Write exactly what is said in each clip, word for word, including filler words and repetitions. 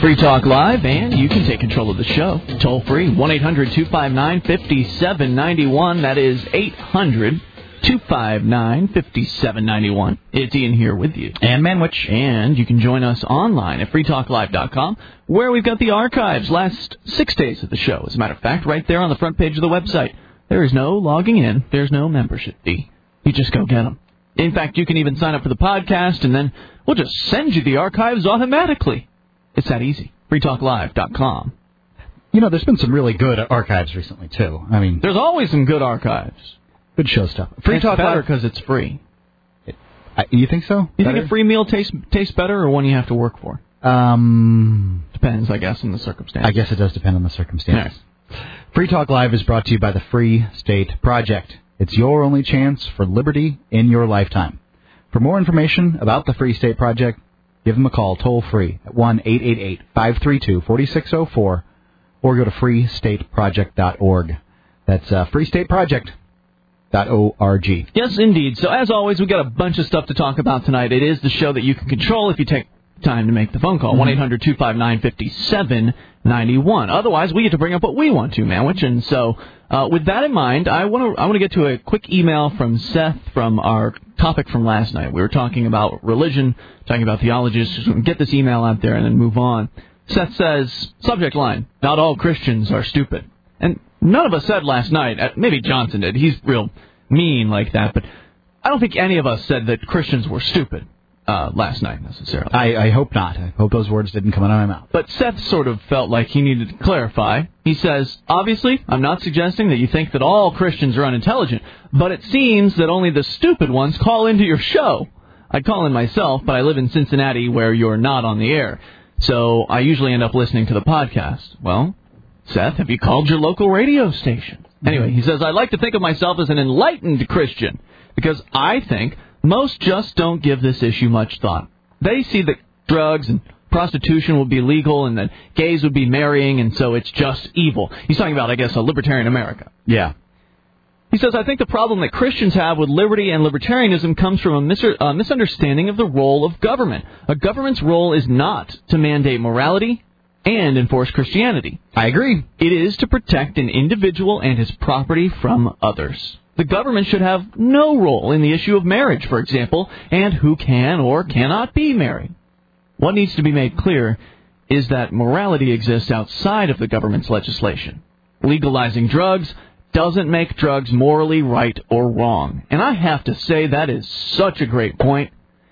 Free Talk Live, and you can take control of the show. Toll free, one eight hundred two five nine five seven nine one. That is eight hundred two five nine five seven nine one. It's Ian here with you. And Manwich. And you can join us online at free talk live dot com, where we've got the archives, last six days of the show. As a matter of fact, right there on the front page of the website. There is no logging in. There's no membership fee. You just go get them. In fact, you can even sign up for the podcast, and then we'll just send you the archives automatically. It's that easy. free talk live dot com. You know, there's been some really good archives recently, too. I mean, there's always some good archives. Good show stuff. Free Talk better because it's free. It, I, you think so? You better? think a free meal tastes tastes better or one you have to work for? Um, Depends, I guess, on the circumstance. I guess it does depend on the circumstance. Right. Free Talk Live is brought to you by the Free State Project. It's your only chance for liberty in your lifetime. For more information about the Free State Project, give them a call toll-free at one eight eight eight five three two four six zero four or go to free state project dot org. That's uh, free state project dot org. Yes, indeed. So, as always, we've got a bunch of stuff to talk about tonight. It is the show that you can control if you take time to make the phone call. Mm-hmm. one eight hundred two five nine five seven nine one. Otherwise, we get to bring up what we want to, Manwich. And so, uh, with that in mind, I want to I want to get to a quick email from Seth from our topic from last night. We were talking about religion, talking about theologies. Just get this email out there and then move on. Seth says, subject line, not all Christians are stupid. And none of us said last night, maybe Johnson did, he's real mean like that, but I don't think any of us said that Christians were stupid uh, last night necessarily. I, I hope not. I hope those words didn't come out of my mouth. But Seth sort of felt like he needed to clarify. He says, obviously, I'm not suggesting that you think that all Christians are unintelligent, but it seems that only the stupid ones call into your show. I'd call in myself, but I live in Cincinnati where you're not on the air, so I usually end up listening to the podcast. Well, Seth, have you called your local radio station? Anyway, he says, I like to think of myself as an enlightened Christian because I think most just don't give this issue much thought. They see that drugs and prostitution will be legal and that gays would be marrying, and so it's just evil. He's talking about, I guess, a libertarian America. Yeah. He says, I think the problem that Christians have with liberty and libertarianism comes from a, mis- a misunderstanding of the role of government. A government's role is not to mandate morality and enforce Christianity. I agree. It is to protect an individual and his property from others. The government should have no role in the issue of marriage, for example, and who can or cannot be married. What needs to be made clear is that morality exists outside of the government's legislation. Legalizing drugs doesn't make drugs morally right or wrong. And I have to say that is such a great point.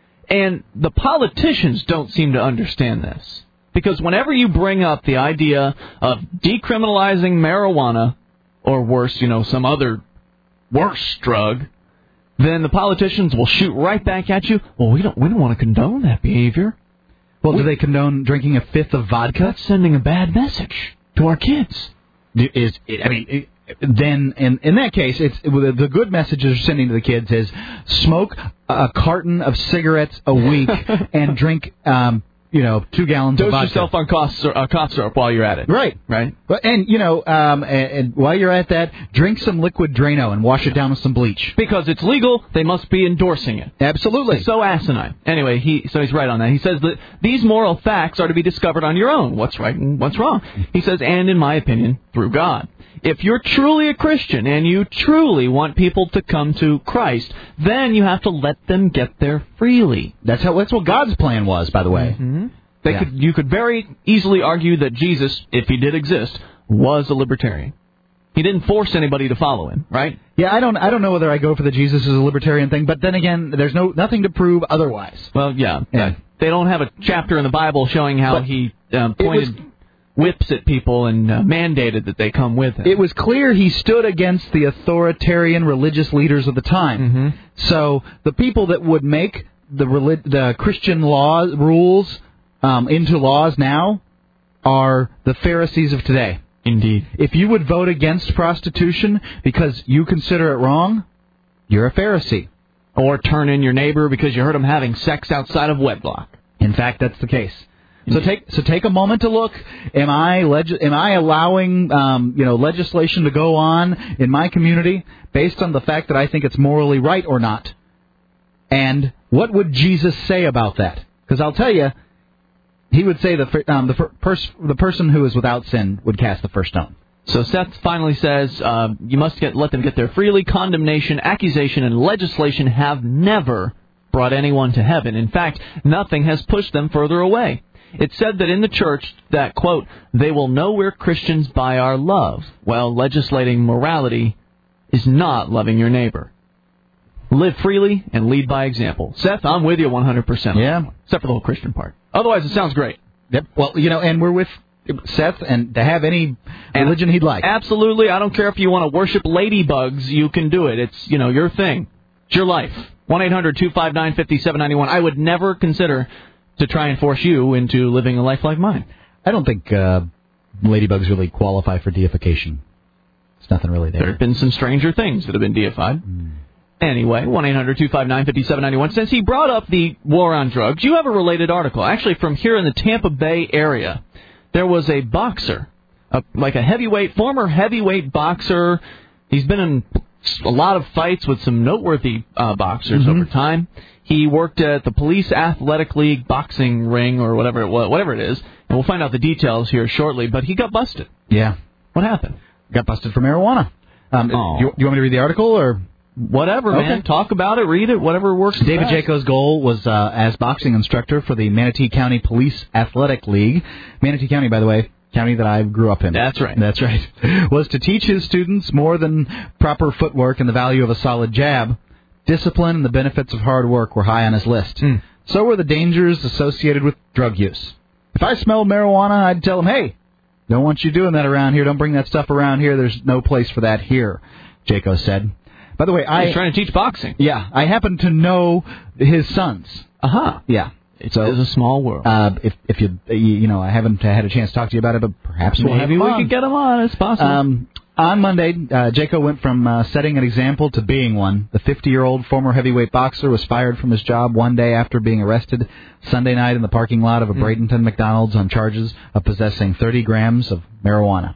And the politicians don't seem to understand this. Because whenever you bring up the idea of decriminalizing marijuana, or worse, you know, some other worse drug, then the politicians will shoot right back at you. Well, we don't we don't want to condone that behavior. Well, we, do they condone drinking a fifth of vodka? That's sending a bad message to our kids. Is I mean, it, then in in that case, it's the good message they're sending to the kids is smoke a carton of cigarettes a week and drink. Um, You know, two gallons Dose of vodka. yourself on cough, uh, cough syrup while you're at it. Right. Right. But And, you know, um, and, and while you're at that, drink some liquid Drano and wash it down with some bleach. Because it's legal, they must be endorsing it. Absolutely. It's so asinine. Anyway, he so he's right on that. He says that these moral facts are to be discovered on your own. What's right and what's wrong. He says, and in my opinion, through God. If you're truly a Christian and you truly want people to come to Christ, then you have to let them get there freely. That's how. That's what God's plan was, by the way. Mm-hmm. They yeah. could, you could very easily argue that Jesus, if he did exist, was a libertarian. He didn't force anybody to follow him, right? Yeah, I don't I don't know whether I go for the Jesus is a libertarian thing, but then again, there's no nothing to prove otherwise. Well, yeah. yeah. They don't have a chapter in the Bible showing how but he um, pointed was, whips at people and uh, mandated that they come with him. It was clear he stood against the authoritarian religious leaders of the time. Mm-hmm. So the people that would make the relig- the Christian law rules Um, into laws now are the Pharisees of today. Indeed. If you would vote against prostitution because you consider it wrong, you're a Pharisee. Or turn in your neighbor because you heard him having sex outside of wedlock. In fact, that's the case. Indeed. So take so take a moment to look. Am I leg- am I allowing um, you know legislation to go on in my community based on the fact that I think it's morally right or not? And what would Jesus say about that? Because I'll tell you, He would say the um, the pers- the person who is without sin would cast the first stone. So Seth finally says, uh, you must get let them get there freely. Condemnation, accusation, and legislation have never brought anyone to heaven. In fact, nothing has pushed them further away. It's said that in the church that, quote, they will know we're Christians by our love. Well, legislating morality is not loving your neighbor. Live freely and lead by example. Seth, I'm with you one hundred percent. Yeah. Except for the whole Christian part. Otherwise, it sounds great. Yep. Well, you know, and we're with Seth, and to have any religion he'd like. Absolutely. I don't care if you want to worship ladybugs, you can do it. It's, you know, your thing. It's your life. one eight hundred two five nine five seven nine one. I would never consider to try and force you into living a life like mine. I don't think uh, ladybugs really qualify for deification. There's nothing really there. There have been some stranger things that have been deified. Mm. Anyway, one eight hundred two five nine five seven nine one. Since he brought up the war on drugs, you have a related article. Actually, from here in the Tampa Bay area. There was a boxer, a, like a heavyweight, former heavyweight boxer. He's been in a lot of fights with some noteworthy uh, boxers mm-hmm. over time. He worked at the Police Athletic League boxing ring or whatever it was, whatever it is, and we'll find out the details here shortly. But he got busted. Yeah. What happened? Got busted for marijuana. Um, do, you, do you want me to read the article or? Whatever, okay. man. Talk about it, read it, whatever works. David best. Jaco's goal was uh, as boxing instructor for the Manatee County Police Athletic League. Manatee County, by the way, county that I grew up in. That's right. That's right. Was to teach his students more than proper footwork and the value of a solid jab. Discipline and the benefits of hard work were high on his list. Mm. So were the dangers associated with drug use. If I smelled marijuana, I'd tell him, hey, don't want you doing that around here. Don't bring that stuff around here. There's no place for that here, Jaco said. By the way, I... He's trying to teach boxing. Yeah, I happen to know his sons. Uh-huh. Yeah. It's so, a small world. Uh, if if you, you know, I haven't had a chance to talk to you about it, but perhaps we'll Maybe have we on. could get him on. It's possible. Um, on Monday, uh, Jaco went from uh, setting an example to being one. The fifty-year-old former heavyweight boxer was fired from his job one day after being arrested Sunday night in the parking lot of a mm. Bradenton McDonald's on charges of possessing thirty grams of marijuana.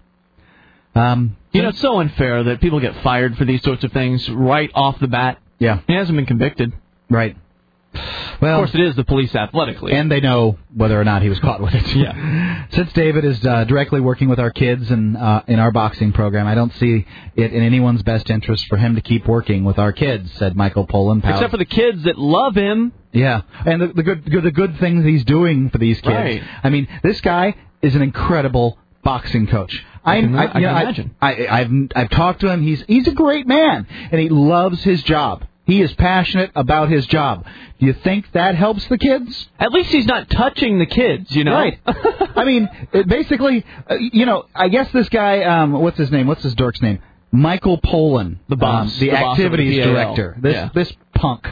Um, you know, it's so unfair that people get fired for these sorts of things right off the bat. Yeah. He hasn't been convicted. Right. Well, of course, it is the Police Athletic League. And they know whether or not he was caught with it. Yeah. Since David is uh, directly working with our kids and uh, in our boxing program, I don't see it in anyone's best interest for him to keep working with our kids, said Michael Pollan. Power. Except for the kids that love him. Yeah. And the, the good the good things he's doing for these kids. Right. I mean, this guy is an incredible boxing coach. I can, I, I, I, can know, imagine. I, I, I've I've talked to him. He's he's a great man, and he loves his job. He is passionate about his job. Do you think that helps the kids? At least he's not touching the kids, you know? Right. I mean, it basically, uh, you know, I guess this guy, um, what's his name? What's his dork's name? Michael Pollan. The boss. Um, the, the activities boss director. This yeah. this punk.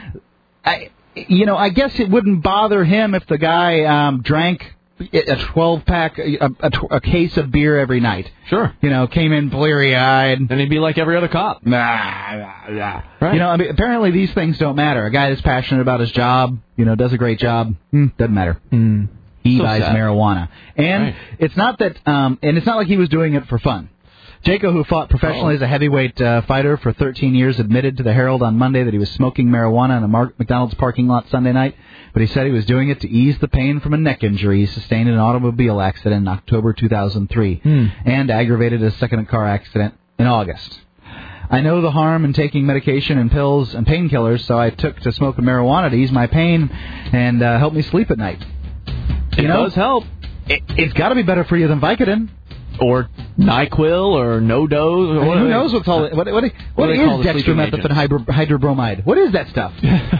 I, you know, I guess it wouldn't bother him if the guy um, drank a twelve-pack, a, a, a case of beer every night. Sure. You know, came in bleary-eyed. And he'd be like every other cop. Nah, nah, nah. Right. You know, I mean, apparently these things don't matter. A guy that's passionate about his job, you know, does a great job, hmm, doesn't matter. Mm. He so buys sad. marijuana. And right. it's not that, um, and it's not like he was doing it for fun. Jaco, who fought professionally oh. as a heavyweight uh, fighter for thirteen years, admitted to the Herald on Monday that he was smoking marijuana in a Mar- McDonald's parking lot Sunday night, but he said he was doing it to ease the pain from a neck injury he sustained in an automobile accident in October two thousand three hmm. and aggravated a second car accident in August. I know the harm in taking medication and pills and painkillers, so I took to smoking marijuana to ease my pain and uh, help me sleep at night. It you know, does help. It, it's got to be better for you than Vicodin. Or NyQuil or No-Dose. Or I mean, who knows what's all what what, what, what is dextromethorphan hydro, hydrobromide? What is that stuff?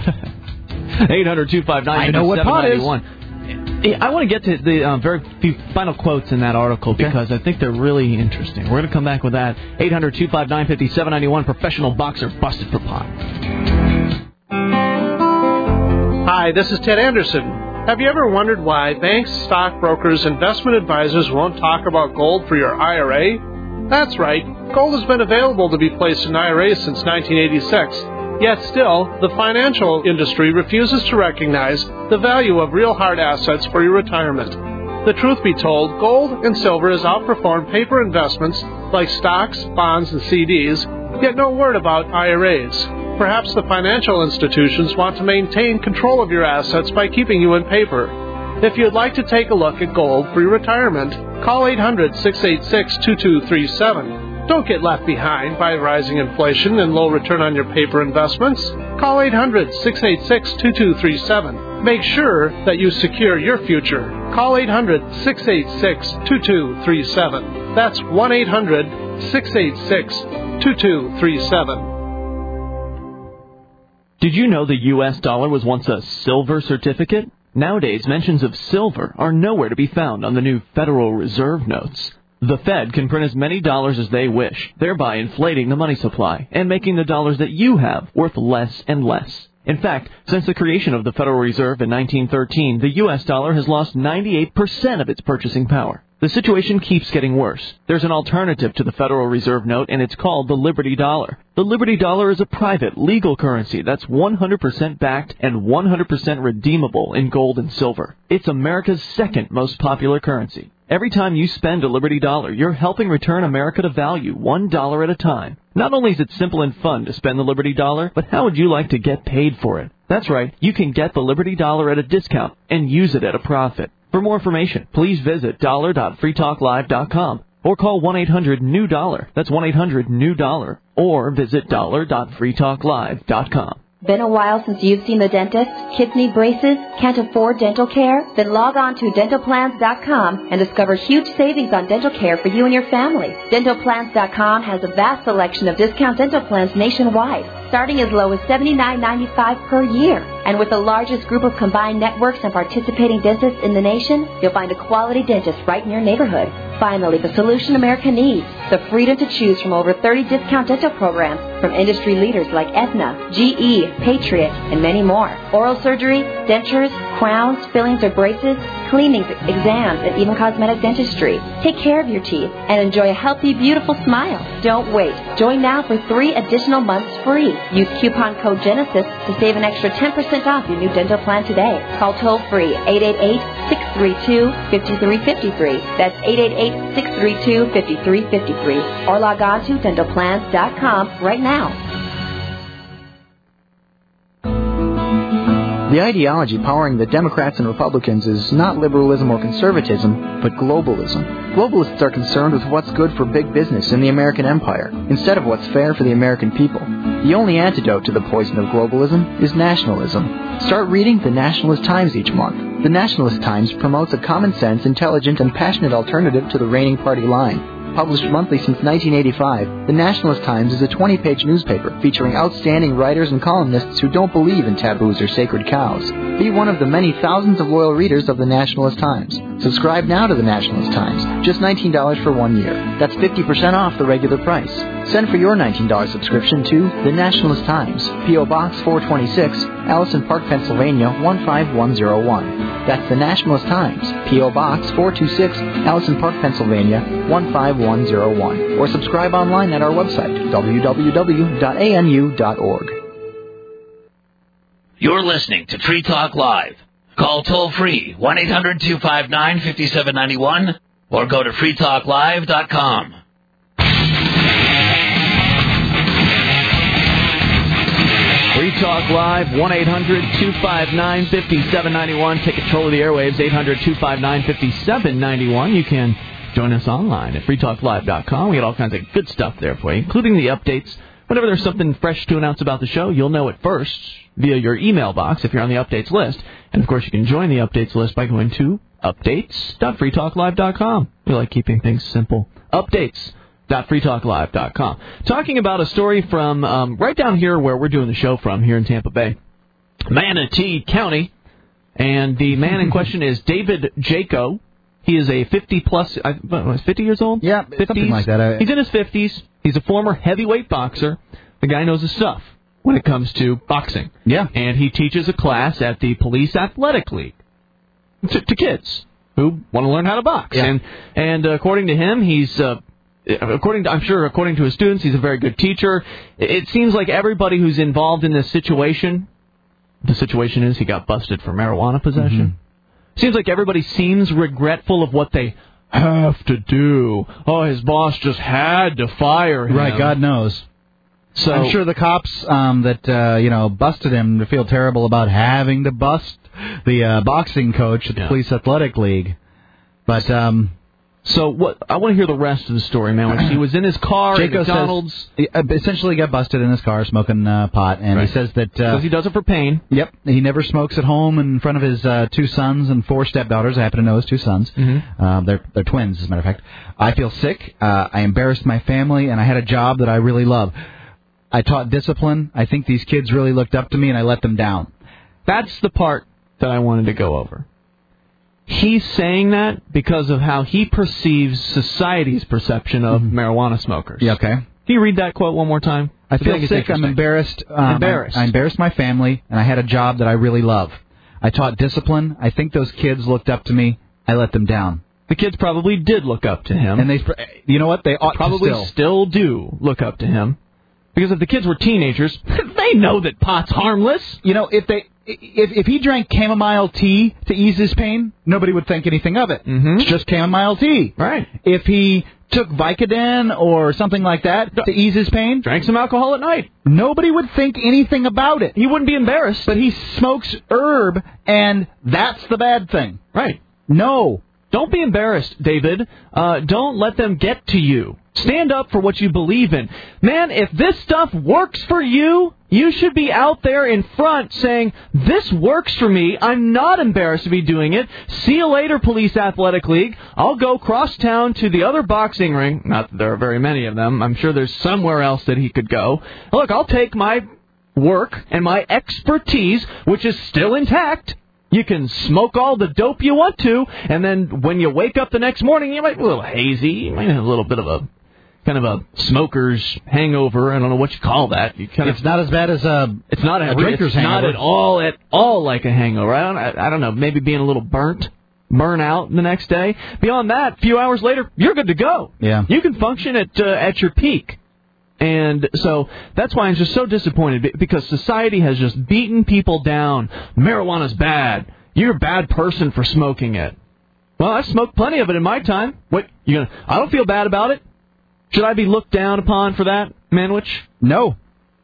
eight hundred two five nine I know what pot is. I want to get to the uh, very few final quotes in that article because I think they're really interesting. We're going to come back with that. eight hundred two five nine five seven nine one. Professional boxer busted for pot. Hi, this is Ted Anderson. Have you ever wondered why banks, stockbrokers, investment advisors won't talk about gold for your I R A? That's right. Gold has been available to be placed in I R As since nineteen eighty-six. Yet still, the financial industry refuses to recognize the value of real hard assets for your retirement. The truth be told, gold and silver has outperformed paper investments like stocks, bonds, and C Ds, yet no word about I R As. Perhaps the financial institutions want to maintain control of your assets by keeping you in paper. If you'd like to take a look at gold for your retirement, call eight hundred, six eight six, two two three seven. Don't get left behind by rising inflation and low return on your paper investments. Call eight hundred, six eight six, two two three seven. Make sure that you secure your future. Call eight hundred, six eight six, two two three seven. That's one eight hundred, six eight six, two two three seven. Did you know the U S dollar was once a silver certificate? Nowadays, mentions of silver are nowhere to be found on the new Federal Reserve notes. The Fed can print as many dollars as they wish, thereby inflating the money supply and making the dollars that you have worth less and less. In fact, since the creation of the Federal Reserve in nineteen thirteen, the U S dollar has lost ninety-eight percent of its purchasing power. The situation keeps getting worse. There's an alternative to the Federal Reserve note, and it's called the Liberty Dollar. The Liberty Dollar is a private, legal currency that's one hundred percent backed and one hundred percent redeemable in gold and silver. It's America's second most popular currency. Every time you spend a Liberty Dollar, you're helping return America to value, one dollar at a time. Not only is it simple and fun to spend the Liberty Dollar, but how would you like to get paid for it? That's right, you can get the Liberty Dollar at a discount and use it at a profit. For more information, please visit dollar dot free talk live dot com or call one eight hundred new dollar. That's one eight hundred new dollar. Or visit dollar dot free talk live dot com. Been a while since you've seen the dentist? Kids need braces? Can't afford dental care? Then log on to dental plans dot com and discover huge savings on dental care for you and your family. dental plans dot com has a vast selection of discount dental plans nationwide, starting as low as seventy-nine ninety-five per year. And with the largest group of combined networks and participating dentists in the nation, you'll find a quality dentist right in your neighborhood. Finally, the solution America needs, the freedom to choose from over thirty discount dental programs from industry leaders like Aetna, G E, Patriot, and many more. Oral surgery, dentures, crowns, fillings or braces, cleanings, exams, and even cosmetic dentistry. Take care of your teeth and enjoy a healthy, beautiful smile. Don't wait. Join now for three additional months free. Use coupon code Genesis to save an extra ten percent off your new dental plan today. Call toll-free eight eight eight, six three two, five three five three. That's eight eight eight, six three two, five three five three. Or log on to dental plans dot com right now. The ideology powering the Democrats and Republicans is not liberalism or conservatism, but globalism. Globalists are concerned with what's good for big business in the American empire, instead of what's fair for the American people. The only antidote to the poison of globalism is nationalism. Start reading the Nationalist Times each month. The Nationalist Times promotes a common-sense, intelligent, and passionate alternative to the reigning party line. Published monthly since nineteen eighty-five, the Nationalist Times is a twenty-page newspaper featuring outstanding writers and columnists who don't believe in taboos or sacred cows. Be one of the many thousands of loyal readers of the Nationalist Times. Subscribe now to the Nationalist Times, just nineteen dollars for one year. That's fifty percent off the regular price. Send for your nineteen dollars subscription to The Nationalist Times, P O. Box four twenty-six, Allison Park, Pennsylvania one five one zero one. That's The Nationalist Times, P O. Box four twenty-six, Allison Park, Pennsylvania one five one zero one. Or subscribe online at our website, w w w dot a n u dot org. You're listening to Free Talk Live. Call toll-free one eight hundred two five nine five seven nine one or go to free talk live dot com. Free Talk Live, one eight hundred two five nine five seven nine one. Take control of the airwaves, eight hundred two five nine five seven nine one. You can join us online at free talk live dot com. We got all kinds of good stuff there for you, including the updates. Whenever there's something fresh to announce about the show, you'll know it first via your email box if you're on the updates list. And, of course, you can join the updates list by going to updates dot free talk live dot com. We like keeping things simple. updates dot free talk live dot com. Talking about a story from um, right down here where we're doing the show from, here in Tampa Bay, Manatee County. And the man in question is David Jaco. He is a fifty-plus, fifty years old? Yeah, fifties. Something like that. I... He's in his fifties. He's a former heavyweight boxer. The guy knows his stuff when it comes to boxing. Yeah. And he teaches a class at the Police Athletic League to, to kids who want to learn how to box. Yeah. And and uh, according to him, he's, uh, according to, I'm sure according to his students, he's a very good teacher. It seems like everybody who's involved in this situation, the situation is he got busted for marijuana possession. Mm-hmm. Seems like everybody seems regretful of what they have to do. Oh, his boss just had to fire him. Right, God knows. So I'm sure the cops um, that uh, you know busted him feel terrible about having to bust the uh, boxing coach at the yeah. Police Athletic League. But um, so what? I want to hear the rest of the story, man. When he was in his car Jaco at McDonald's, says, he essentially got busted in his car smoking uh, pot, and right. he says that uh, because he does it for pain. Yep, he never smokes at home in front of his uh, two sons and four stepdaughters. I happen to know his two sons. Mm-hmm. Uh, they're they're twins, as a matter of fact. I feel sick. Uh, I embarrassed my family, and I had a job that I really love. I taught discipline. I think these kids really looked up to me, and I let them down. That's the part that I wanted to go over. He's saying that because of how he perceives society's perception of mm-hmm. marijuana smokers. Yeah, okay. Can you read that quote one more time? I feel I sick. I'm embarrassed. Um, embarrassed. I, I embarrassed my family, and I had a job that I really love. I taught discipline. I think those kids looked up to me. I let them down. The kids probably did look up to him. And they, you know what? They ought probably to still. still do look up to him. Because if the kids were teenagers, they know that pot's harmless. You know, if they if if he drank chamomile tea to ease his pain, nobody would think anything of it. Mm-hmm. It's just chamomile tea. Right. If he took Vicodin or something like that to ease his pain, drank some alcohol at night, nobody would think anything about it. He wouldn't be embarrassed. But he smokes herb, and that's the bad thing. Right. No. Don't be embarrassed, David. Uh, don't let them get to you. Stand up for what you believe in. Man, if this stuff works for you, you should be out there in front saying, this works for me. I'm not embarrassed to be doing it. See you later, Police Athletic League. I'll go cross town to the other boxing ring. Not that there are very many of them. I'm sure there's somewhere else that he could go. Look, I'll take my work and my expertise, which is still intact. You can smoke all the dope you want to, and then when you wake up the next morning, you might be a little hazy. You might have a little bit of a kind of a smoker's hangover. I don't know what you call that. You kind it's of, not as bad as a, it's not a, a drinker's it's hangover. Not at all, at all like a hangover. I don't, I, I don't know, maybe being a little burnt, burn out the next day. Beyond that, a few hours later, you're good to go. Yeah. You can function at uh, at your peak. And so that's why I'm just so disappointed, because society has just beaten people down. Marijuana's bad. You're a bad person for smoking it. Well, I smoked plenty of it in my time. What, you gonna? I don't feel bad about it. Should I be looked down upon for that, Manwich? No.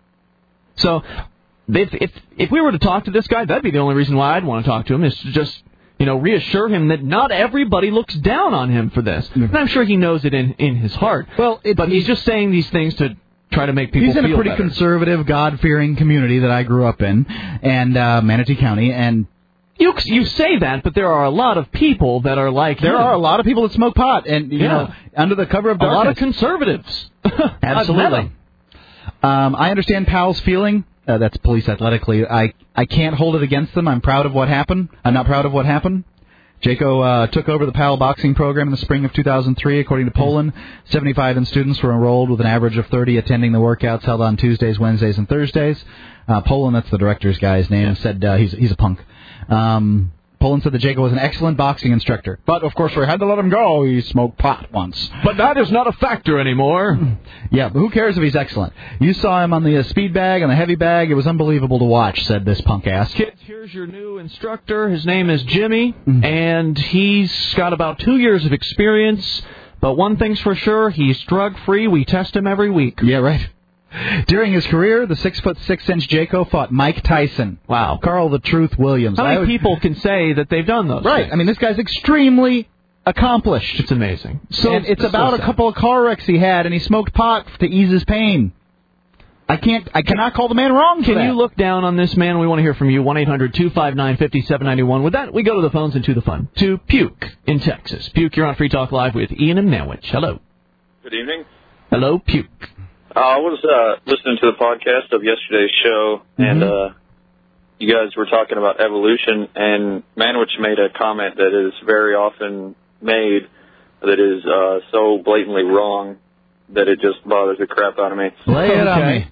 So if if if we were to talk to this guy, that'd be the only reason why I'd want to talk to him, is to just, you know, reassure him that not everybody looks down on him for this. Mm-hmm. And I'm sure he knows it in, in his heart. Well, it, but he's just saying these things to try to make people feel better. He's in a pretty conservative, God-fearing community that I grew up in, and uh, Manatee County, and You you say that, but there are a lot of people that are like There him. are a lot of people that smoke pot, and, you yeah. know, under the cover of darkness. A lot of conservatives. Absolutely. Um, I understand Powell's feeling. Uh, that's Police Athletically. I, I can't hold it against them. I'm proud of what happened. I'm not proud of what happened. Jaco uh, took over the Powell boxing program in the spring of two thousand three. According to Poland, seventy-five students were enrolled with an average of thirty attending the workouts held on Tuesdays, Wednesdays, and Thursdays. Uh, Poland, that's the director's guy's name, yeah. said uh, he's he's a punk. Um, Poland said that Jaco was an excellent boxing instructor. But, of course, we had to let him go. He smoked pot once. But that is not a factor anymore. Yeah, but who cares if he's excellent? You saw him on the uh, speed bag and the heavy bag. It was unbelievable to watch, said this punk ass. Kids, here's your new instructor. His name is Jimmy, mm-hmm. and he's got about two years of experience. But one thing's for sure, he's drug-free. We test him every week. Yeah, right. During his career, the six foot six inch Jaco fought Mike Tyson. Wow. Carl the Truth Williams. How many would... people can say that they've done those? Right. Things? I mean, this guy's extremely accomplished. It's amazing. So and it's about so a couple of car wrecks he had, and he smoked pot to ease his pain. I can't. I cannot call the man wrong for Can that. you look down on this man? We want to hear from you. one eight hundred two five nine five seven nine one. With that, we go to the phones and to the fun. To Puke in Texas. Puke, you're on Free Talk Live with Ian and Manwich. Hello. Good evening. Hello, Puke. Uh, I was uh, listening to the podcast of yesterday's show, mm-hmm. and uh, you guys were talking about evolution, and Manwich made a comment that is very often made that is uh, so blatantly wrong that it just bothers the crap out of me. Lay it on me.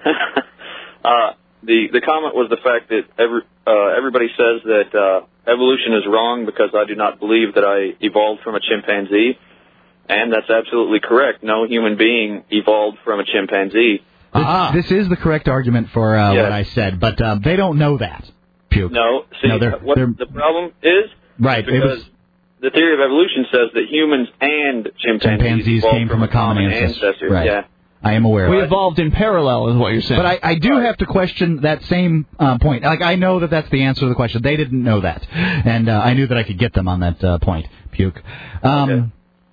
uh, the the comment was the fact that every uh, everybody says that uh, evolution is wrong because I do not believe that I evolved from a chimpanzee. And that's absolutely correct. No human being evolved from a chimpanzee. This, ah. this is the correct argument for uh, yes. what I said, but uh, they don't know that. Puke. No. See, no, they're, what they're, the problem is? Right. Because it was, the theory of evolution says that humans and chimpanzees, chimpanzees evolved came from, from a common ancestor. ancestor. Right. Yeah. I am aware. We of evolved in parallel, is what you're saying. But I, I do have to question that same uh, point. Like, I know that that's the answer to the question. They didn't know that. And uh, I knew that I could get them on that uh, point. Puke. Um, okay.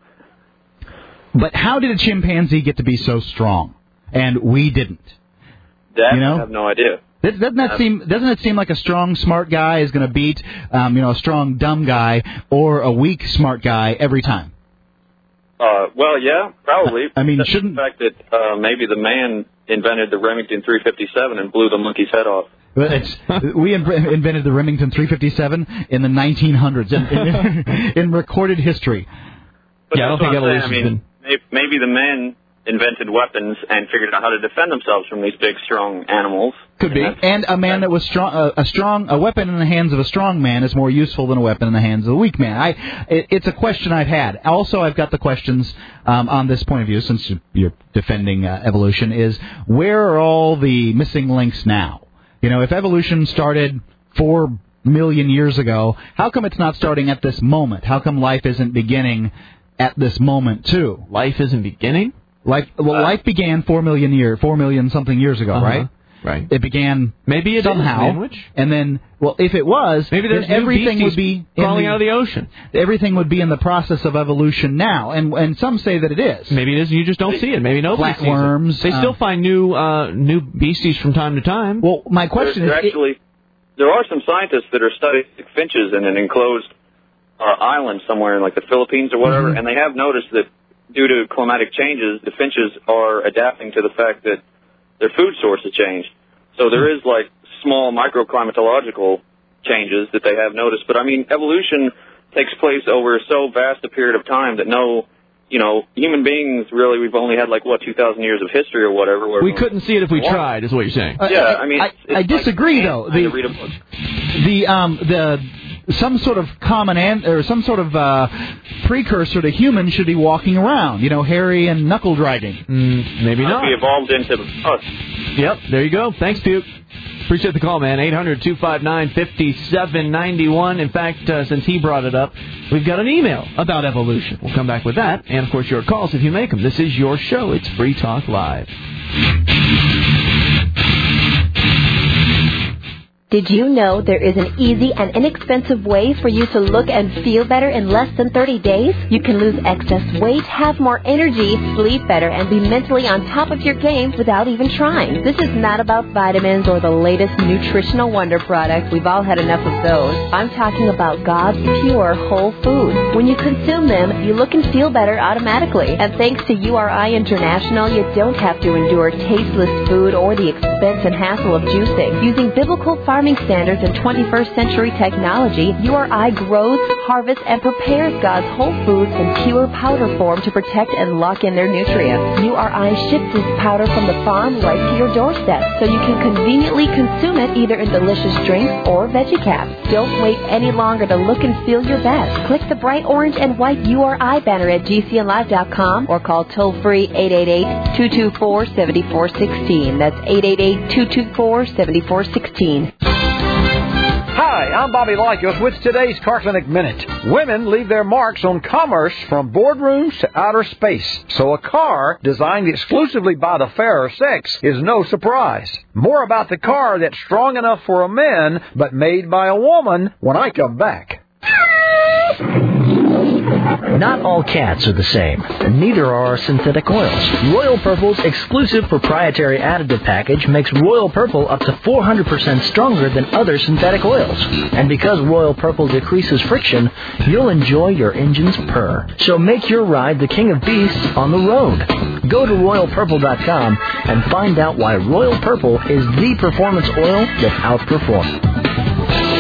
But how did a chimpanzee get to be so strong? And we didn't. That you know? I have no idea. Doesn't that seem? Doesn't it seem like a strong, smart guy is going to beat, um, you know, a strong, dumb guy or a weak, smart guy every time? Uh, well, yeah, probably. I mean, That's shouldn't the fact that uh, maybe the man invented the Remington three fifty-seven and blew the monkey's head off. Well, it's, we invented the Remington three fifty-seven in the nineteen hundreds in, in, in recorded history. But yeah, I don't think evolution. I mean, been... maybe the men invented weapons and figured out how to defend themselves from these big, strong animals. Could be. And a man that was strong, uh, a strong, a weapon in the hands of a strong man is more useful than a weapon in the hands of a weak man. I, it, it's a question I've had. Also, I've got the questions um, on this point of view, since you're defending uh, evolution, is where are all the missing links now? You know, if evolution started four million years ago, how come it's not starting at this moment? How come life isn't beginning at this moment too? Life isn't beginning? Life, well, uh, life began four million year, four million something years ago, uh-huh. right? Right. It began maybe it somehow, is, and then, well, if it was, maybe there's then everything would be crawling the, out of the ocean. Everything would be in the process of evolution now, and and some say that it is. Maybe it is, and you just don't see it. Maybe nobody sees Flatworms. it. They still um, find new uh, new beasties from time to time. Well, my question there, is, actually, it, there are some scientists that are studying finches in an enclosed uh, island somewhere in like the Philippines or whatever, mm-hmm. and they have noticed that due to climatic changes, the finches are adapting to the fact that their food source has changed. So there is, like, small microclimatological changes that they have noticed. But, I mean, evolution takes place over so vast a period of time that no, you know, human beings really, we've only had, like, what, two thousand years of history or whatever. Where we couldn't see it if we what? tried, is what you're saying. Uh, yeah, I, I mean... I, it's, it's I disagree, like, though. The, read a book. the, um, the... Some sort of common an- or some sort of uh, precursor to human should be walking around, you know, hairy and knuckle dragging. Mm, maybe not. We evolved into us. Yep, there you go. Thanks, Puke. Appreciate the call, man. eight hundred two five nine five seven nine one. In fact, uh, since he brought it up, we've got an email about evolution. We'll come back with that, and of course your calls if you make them. This is your show. It's Free Talk Live. Did you know there is an easy and inexpensive way for you to look and feel better in less than thirty days? You can lose excess weight, have more energy, sleep better, and be mentally on top of your game without even trying. This is not about vitamins or the latest nutritional wonder products. We've all had enough of those. I'm talking about God's pure whole foods. When you consume them, you look and feel better automatically. And thanks to U R I International, you don't have to endure tasteless food or the expense and hassle of juicing. Using biblical farming standards and twenty-first century technology, U R I grows, harvests, and prepares God's whole foods in pure powder form to protect and lock in their nutrients. U R I ships this powder from the farm right to your doorstep, so you can conveniently consume it either in delicious drinks or veggie caps. Don't wait any longer to look and feel your best. Click the bright orange and white U R I banner at G C N live dot com or call toll-free eight eight eight, two two four, seven four one six. That's eight eight eight, two two four, seven four one six. Hi, I'm Bobby Likos with today's Car Clinic Minute. Women leave their marks on commerce from boardrooms to outer space, so a car designed exclusively by the fairer sex is no surprise. More about the car that's strong enough for a man, but made by a woman, when I come back. Not all cats are the same. Neither are synthetic oils. Royal Purple's exclusive proprietary additive package makes Royal Purple up to four hundred percent stronger than other synthetic oils. And because Royal Purple decreases friction, you'll enjoy your engine's purr. So make your ride the king of beasts on the road. Go to royal purple dot com and find out why Royal Purple is the performance oil that outperforms.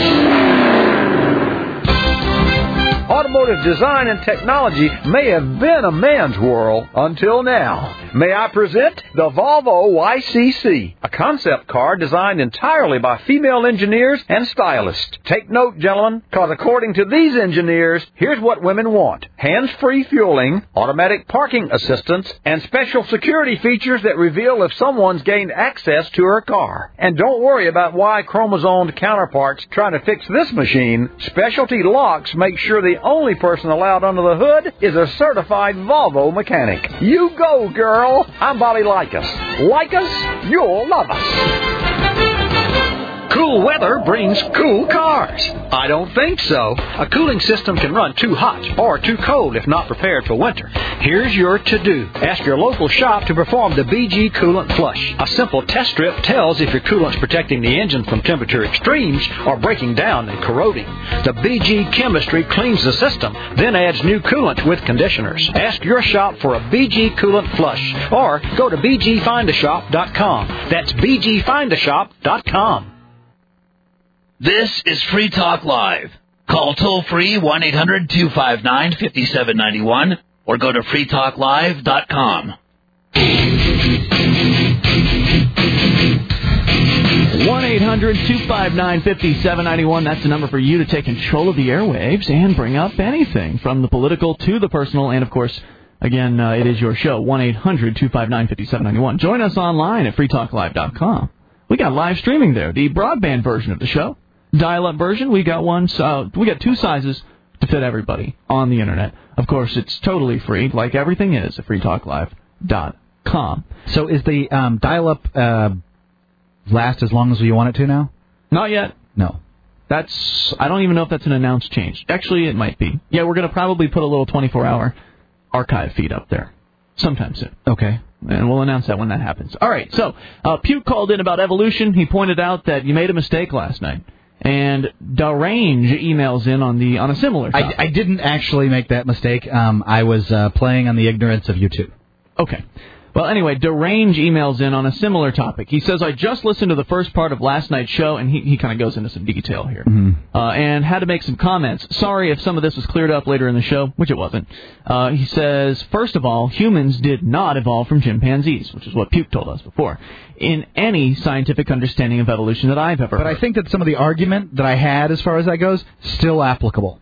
Automotive design and technology may have been a man's world until now. May I present the Volvo Y C C, a concept car designed entirely by female engineers and stylists. Take note, gentlemen, because according to these engineers, here's what women want. Hands-free fueling, automatic parking assistance, and special security features that reveal if someone's gained access to her car. And don't worry about Y-chromosomed counterparts trying to fix this machine. Specialty locks make sure the only person allowed under the hood is a certified Volvo mechanic. You go, girl! world. I'm Bobby Likas. Like us, you'll love us. Cool weather brings cool cars. I don't think so. A cooling system can run too hot or too cold if not prepared for winter. Here's your to-do. Ask your local shop to perform the B G Coolant Flush. A simple test strip tells if your coolant's protecting the engine from temperature extremes or breaking down and corroding. The B G chemistry cleans the system, then adds new coolant with conditioners. Ask your shop for a B G Coolant Flush or go to b g find a shop dot com. That's b g find a shop dot com. This is Free Talk Live. Call toll-free one eight hundred two five nine five seven nine one or go to free talk live dot com. one eight hundred two five nine five seven nine one. That's the number for you to take control of the airwaves and bring up anything from the political to the personal. And, of course, again, uh, it is your show, one eight hundred two five nine five seven nine one. Join us online at free talk live dot com. We got live streaming there, the broadband version of the show. Dial-up version, we got one. Uh, we got two sizes to fit everybody on the internet. Of course, it's totally free, like everything is at free talk live dot com. So is the um, dial-up uh, last as long as you want it to now? Not yet. No. That's. I don't even know if that's an announced change. Actually, it might be. Yeah, we're going to probably put a little twenty-four hour archive feed up there sometime soon. Okay. And we'll announce that when that happens. All right, so uh, Puke called in about evolution. He pointed out that you made a mistake last night. And Derange emails in on the on a similar topic. I, I didn't actually make that mistake. Um, I was uh, playing on the ignorance of YouTube. Okay. Well, anyway, Derange emails in on a similar topic. He says, I just listened to the first part of last night's show, and he, he kind of goes into some detail here, mm-hmm. uh, and had to make some comments. Sorry if some of this was cleared up later in the show, which it wasn't. Uh, he says, first of all, humans did not evolve from chimpanzees, which is what Puke told us before, in any scientific understanding of evolution that I've ever but heard. But I think that some of the argument that I had as far as that goes, still applicable.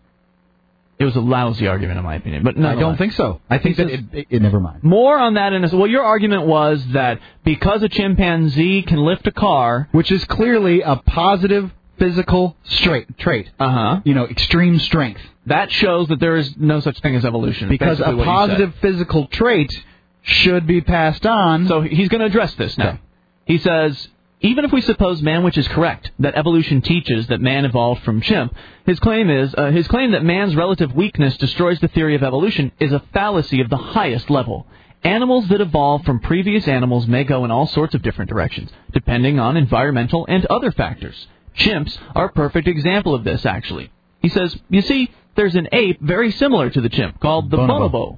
It was a lousy argument, in my opinion. But no, I don't think so. I think that it, it, it, never mind. More on that. In a, well, your argument was that because a chimpanzee can lift a car, which is clearly a positive physical straight, trait, uh-huh. you know, extreme strength. That shows that there is no such thing as evolution. Because a positive physical trait should be passed on. So he's going to address this now. Okay. He says, even if we suppose Manwich is correct, that evolution teaches that man evolved from chimp, his claim is uh, his claim that man's relative weakness destroys the theory of evolution is a fallacy of the highest level. Animals that evolve from previous animals may go in all sorts of different directions, depending on environmental and other factors. Chimps are a perfect example of this, actually. He says, you see, there's an ape very similar to the chimp called the bonobo. bonobo.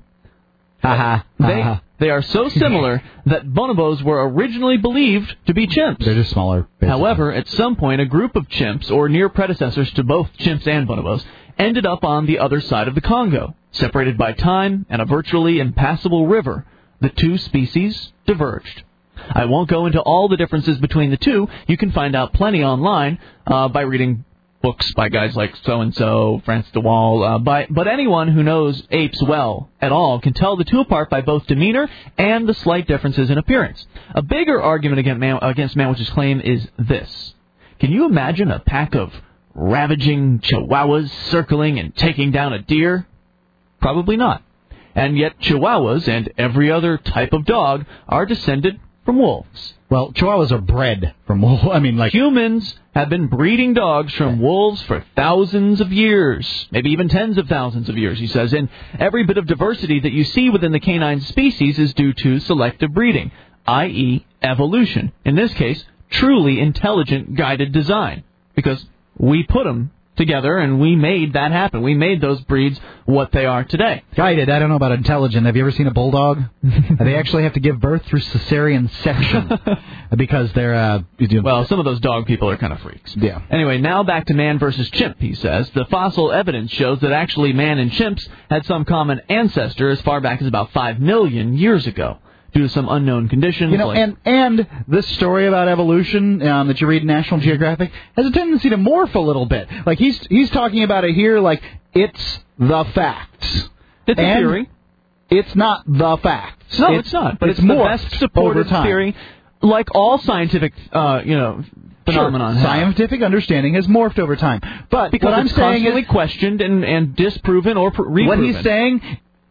Ha They, they are so similar that bonobos were originally believed to be chimps. They're just smaller. Basically. However, at some point, a group of chimps, or near predecessors to both chimps and bonobos, ended up on the other side of the Congo. Separated by time and a virtually impassable river, the two species diverged. I won't go into all the differences between the two. You can find out plenty online uh, by reading books by guys like so-and-so, Francis de Waal, uh, by, but anyone who knows apes well at all can tell the two apart by both demeanor and the slight differences in appearance. A bigger argument against, Man, against Manwich's claim is this. Can you imagine a pack of ravaging chihuahuas circling and taking down a deer? Probably not. And yet chihuahuas and every other type of dog are descended from wolves. Well, chihuahuas are bred from wolves. I mean, like humans have been breeding dogs from wolves for thousands of years, maybe even tens of thousands of years, he says. And every bit of diversity that you see within the canine species is due to selective breeding, that is evolution. In this case, truly intelligent guided design, because we put them together and we made that happen. We made those breeds what they are today. Guided, I don't know about intelligent. Have you ever seen a bulldog? They actually have to give birth through cesarean section because they're... Uh, well, some of those dog people are kind of freaks. Yeah. Anyway, now back to man versus chimp, he says. The fossil evidence shows that actually man and chimps had some common ancestor as far back as about five million years ago, due to some unknown conditions. You know, like, and and this story about evolution um, that you read in National Geographic has a tendency to morph a little bit. Like he's he's talking about it here like it's the facts. It's and a theory. It's not the facts. No, it's, it's not. But it's, it's the morphed best supported over time. theory, like all scientific, uh, you know, phenomenon. Sure. Scientific understanding has morphed over time. But because what I'm it's saying constantly is, questioned and, and disproven or pr- reproven. What he's saying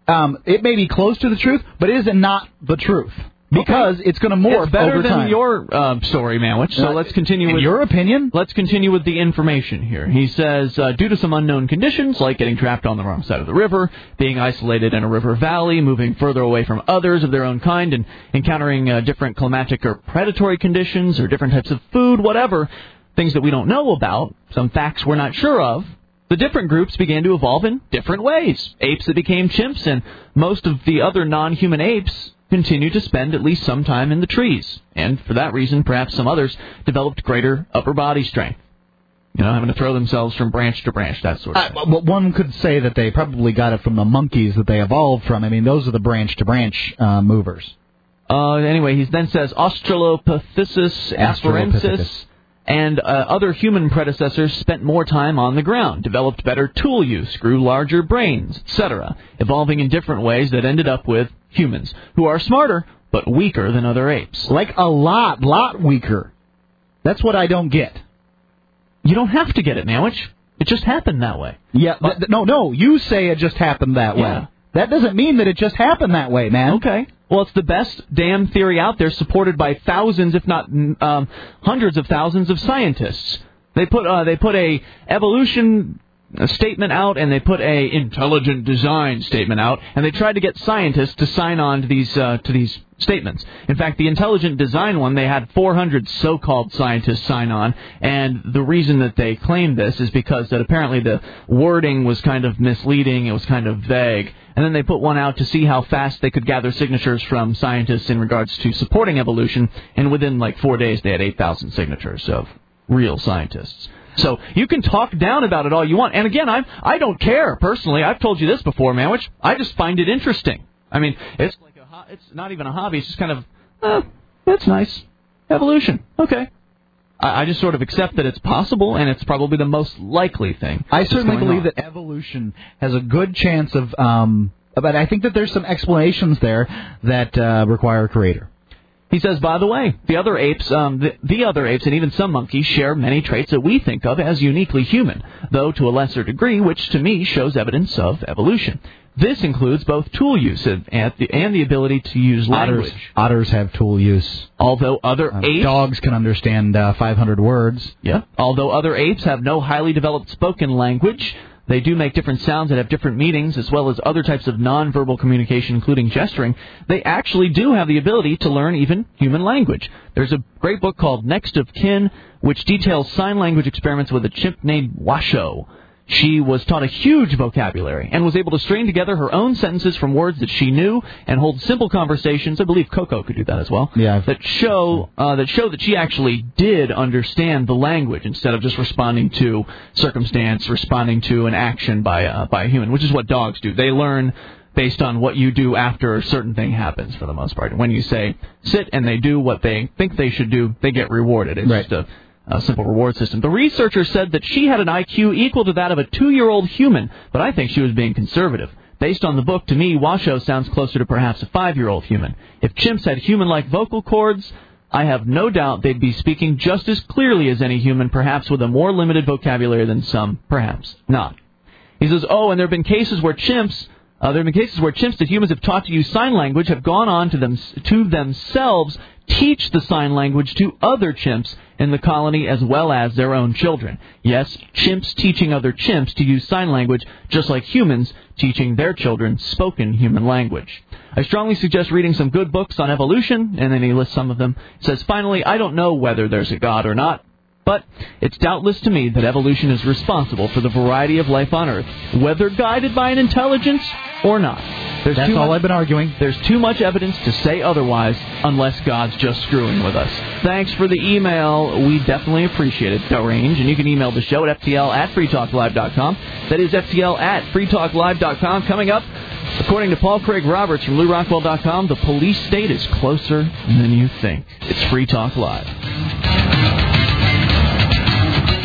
Um, it may be close to the truth, but it is not the truth. Because okay. it's going to morph it's better over than time. your uh, story, Manwich. So uh, let's continue in with your opinion. Let's continue with the information here. He says, uh, due to some unknown conditions, like getting trapped on the wrong side of the river, being isolated in a river valley, moving further away from others of their own kind, and encountering uh, different climatic or predatory conditions, or different types of food, whatever, things that we don't know about, some facts we're not sure of, the different groups began to evolve in different ways. Apes that became chimps, and most of the other non-human apes continue to spend at least some time in the trees. And for that reason, perhaps some others developed greater upper body strength. You know, having to throw themselves from branch to branch, that sort of thing. Uh, well, one could say that they probably got it from the monkeys that they evolved from. I mean, those are the branch-to-branch uh, movers. Uh, anyway, he then says Australopithecus afarensis and uh, other human predecessors spent more time on the ground, developed better tool use, grew larger brains, et cetera, evolving in different ways that ended up with humans, who are smarter but weaker than other apes. Like a lot, lot weaker. That's what I don't get. You don't have to get it, Manwich. It just happened that way. Yeah, th- th- no, no, you say it just happened that yeah. way. That doesn't mean that it just happened that way, man. Okay. Well, it's the best damn theory out there, supported by thousands, if not um, hundreds of thousands of scientists. They put uh, they put a evolution statement out, and they put a intelligent design statement out, and they tried to get scientists to sign on to these uh, to these statements. In fact, the intelligent design one, they had four hundred so-called scientists sign on, and the reason that they claimed this is because that apparently the wording was kind of misleading, it was kind of vague, and then they put one out to see how fast they could gather signatures from scientists in regards to supporting evolution, and within like four days they had eight thousand signatures of real scientists. So you can talk down about it all you want. And again, I'm, I don't care, personally. I've told you this before, man, which I just find it interesting. I mean, it's like a ho- it's not even a hobby. It's just kind of, uh, that's nice. Evolution. Okay. I, I just sort of accept that it's possible, and it's probably the most likely thing. I certainly believe on. that evolution has a good chance of, um, but I think that there's some explanations there that uh, require a creator. He says, by the way, the other apes, um, the, the other apes and even some monkeys share many traits that we think of as uniquely human, though to a lesser degree, which to me shows evidence of evolution. This includes both tool use and, and, the, and the ability to use language. Otters, otters have tool use. Although other uh, apes... Dogs can understand uh, five hundred words. Yeah. Although other apes have no highly developed spoken language, they do make different sounds that have different meanings, as well as other types of nonverbal communication, including gesturing. They actually do have the ability to learn even human language. There's a great book called Next of Kin, which details sign language experiments with a chimp named Washoe. She was taught a huge vocabulary and was able to string together her own sentences from words that she knew and hold simple conversations. I believe Coco could do that as well. Yeah. That show uh, that show that she actually did understand the language instead of just responding to circumstance, responding to an action by uh, by a human, which is what dogs do. They learn based on what you do after a certain thing happens, for the most part. When you say sit and they do what they think they should do, they get rewarded. It's right. just a A simple reward system. The researcher said that she had an I Q equal to that of a two-year-old human, but I think she was being conservative. Based on the book, to me, Washoe sounds closer to perhaps a five-year-old human. If chimps had human-like vocal cords, I have no doubt they'd be speaking just as clearly as any human, perhaps with a more limited vocabulary than some, perhaps not. He says, oh, and there have been cases where chimps... Uh, there have been cases where chimps that humans have taught to use sign language have gone on to them to themselves teach the sign language to other chimps in the colony as well as their own children. Yes, chimps teaching other chimps to use sign language just like humans teaching their children spoken human language. I strongly suggest reading some good books on evolution, and then he lists some of them. He says, finally, I don't know whether there's a God or not, but it's doubtless to me that evolution is responsible for the variety of life on Earth, whether guided by an intelligence or not. There's That's too all much, I've been arguing. There's too much evidence to say otherwise, unless God's just screwing with us. Thanks for the email. We definitely appreciate it, Range. And you can email the show at F T L at free talk live dot com. That is F T L at free talk live dot com. Coming up, according to Paul Craig Roberts from Lou Rockwell dot com, the police state is closer than you think. It's Free Talk Live.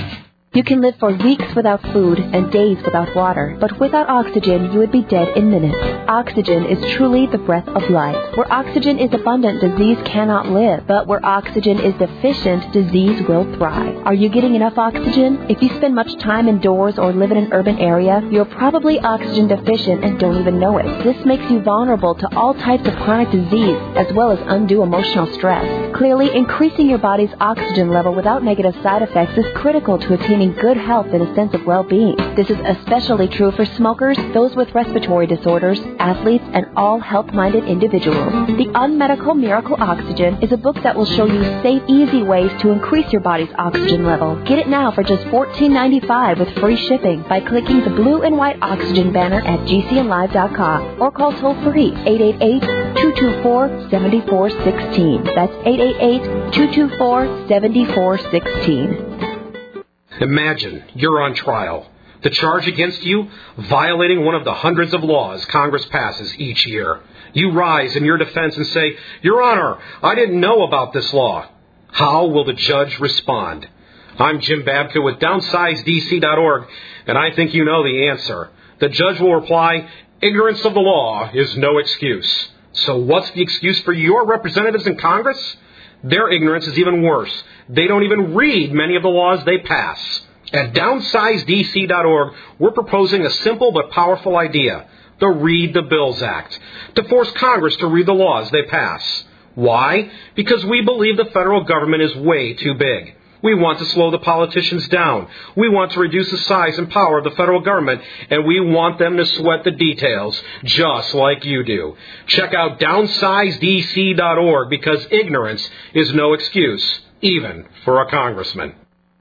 You can live for weeks without food and days without water, but without oxygen, you would be dead in minutes. Oxygen is truly the breath of life. Where oxygen is abundant, disease cannot live, but where oxygen is deficient, disease will thrive. Are you getting enough oxygen? If you spend much time indoors or live in an urban area, you're probably oxygen deficient and don't even know it. This makes you vulnerable to all types of chronic disease, as well as undue emotional stress. Clearly, increasing your body's oxygen level without negative side effects is critical to attaining good health and a sense of well-being. This is especially true for smokers, those with respiratory disorders, athletes, and all health-minded individuals. The Unmedical Miracle Oxygen is a book that will show you safe, easy ways to increase your body's oxygen level. Get it now for just fourteen ninety-five with free shipping by clicking the blue and white oxygen banner at G C N live dot com or call toll-free eight eight eight, two two four, seven four one six. That's eight eight eight, two two four, seven four one six. Imagine you're on trial. The charge against you? Violating one of the hundreds of laws Congress passes each year. You rise in your defense and say, Your Honor, I didn't know about this law. How will the judge respond? I'm Jim Babka with downsize D C dot org, and I think you know the answer. The judge will reply, Ignorance of the law is no excuse. So what's the excuse for your representatives in Congress? Their ignorance is even worse. They don't even read many of the laws they pass. At downsize D C dot org, we're proposing a simple but powerful idea, the Read the Bills Act, to force Congress to read the laws they pass. Why? Because we believe the federal government is way too big. We want to slow the politicians down. We want to reduce the size and power of the federal government, and we want them to sweat the details, just like you do. Check out downsize D C dot org because ignorance is no excuse, even for a congressman.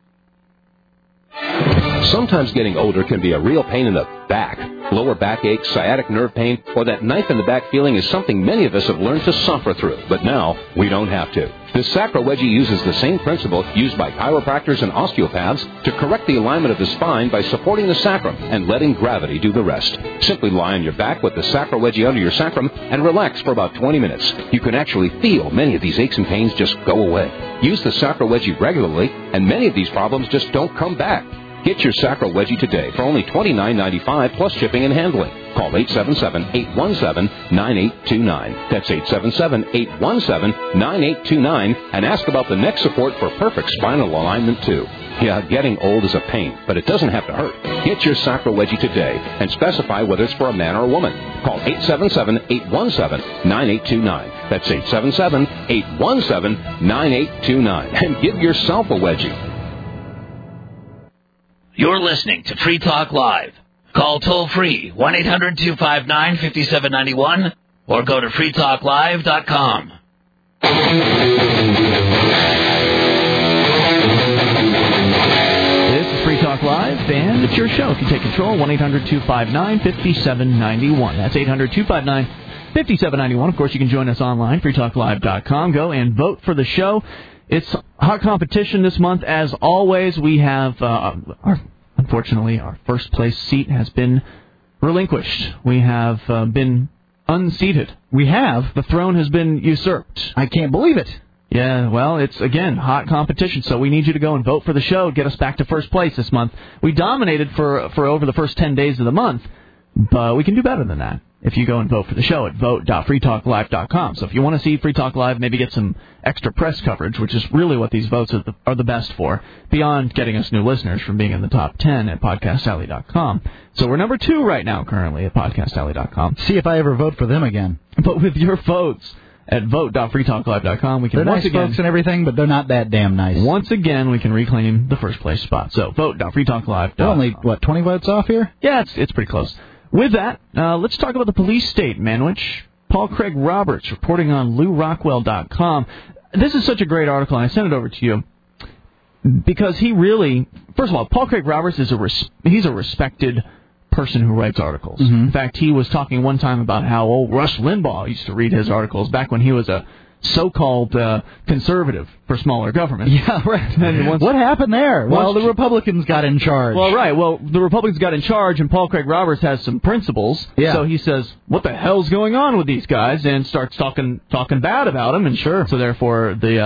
Sometimes getting older can be a real pain in the back. Lower backache, sciatic nerve pain, or that knife in the back feeling is something many of us have learned to suffer through. But now, we don't have to. The Sacro Wedgie uses the same principle used by chiropractors and osteopaths to correct the alignment of the spine by supporting the sacrum and letting gravity do the rest. Simply lie on your back with the Sacro Wedgie under your sacrum and relax for about twenty minutes. You can actually feel many of these aches and pains just go away. Use the Sacro Wedgie regularly, and many of these problems just don't come back. Get your Sacro Wedgie today for only twenty-nine ninety-five plus shipping and handling. Call eight seven seven, eight one seven, nine eight two nine. That's eight seven seven, eight one seven, nine eight two nine and ask about the neck support for perfect spinal alignment too. Yeah, getting old is a pain, but it doesn't have to hurt. Get your Sacro Wedgie today and specify whether it's for a man or a woman. Call eight seven seven, eight one seven, nine eight two nine. That's eight seven seven, eight one seven, nine eight two nine. And give yourself a wedgie. You're listening to Free Talk Live. Call toll-free one eight hundred, two five nine, five seven nine one or go to free talk live dot com. This is Free Talk Live, and it's your show. If you take control, one eight hundred, two five nine, five seven nine one. That's eight hundred, two five nine, five seven nine one. Of course, you can join us online, free talk live dot com. Go and vote for the show. It's hot competition this month. As always, we have, uh, our, unfortunately, our first place seat has been relinquished. We have uh, been unseated. We have? The throne has been usurped. I can't believe it. Yeah, well, it's, again, hot competition, so we need you to go and vote for the show, get us back to first place this month. We dominated for, for over the first ten days of the month, but we can do better than that if you go and vote for the show at vote dot free talk live dot com. So if you want to see Free Talk Live, maybe get some extra press coverage, which is really what these votes are the, are the best for, beyond getting us new listeners from being in the top ten at podcast alley dot com. So we're number two right now currently at podcast alley dot com. See if I ever vote for them again. But with your votes at vote dot free talk live dot com, we can they're once nice again, folks and everything, but they're not that damn nice. Once again, we can reclaim the first place spot. So vote dot free talk live dot com. We're only, what, twenty votes off here? Yeah, it's, it's pretty close. With that, uh, let's talk about the police state, Manwich. Paul Craig Roberts reporting on Lew Rockwell dot com. This is such a great article, and I sent it over to you because he really, first of all, Paul Craig Roberts is a res- he's a respected person who writes articles. Mm-hmm. In fact, he was talking one time about how old Rush Limbaugh used to read his articles back when he was a so-called uh, conservative for smaller government. Yeah, right. And once, what happened there? Well, the Republicans got in charge. Well, right. Well, the Republicans got in charge, and Paul Craig Roberts has some principles. Yeah. So he says, what the hell's going on with these guys? And starts talking talking bad about them. And sure. So therefore, the uh,